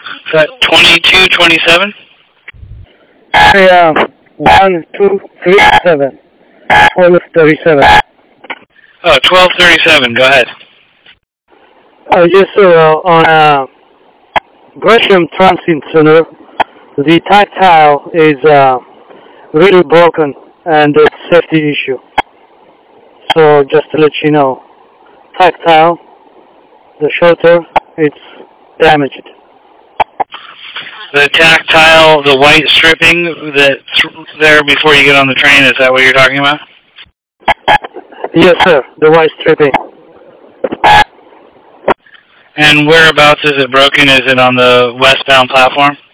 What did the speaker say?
Is that 2227? Yeah, 1237. 1237. Oh, 1237. Go ahead. Yes, sir. On Gresham Transit Center, the tactile is really broken and it's a safety issue. So just to let you know, tactile, the shelter, it's damaged. The tactile, the white stripping that's there before you get on the train, is that what you're talking about? Yes, sir. The white stripping. And whereabouts is it broken? Is it on the westbound platform?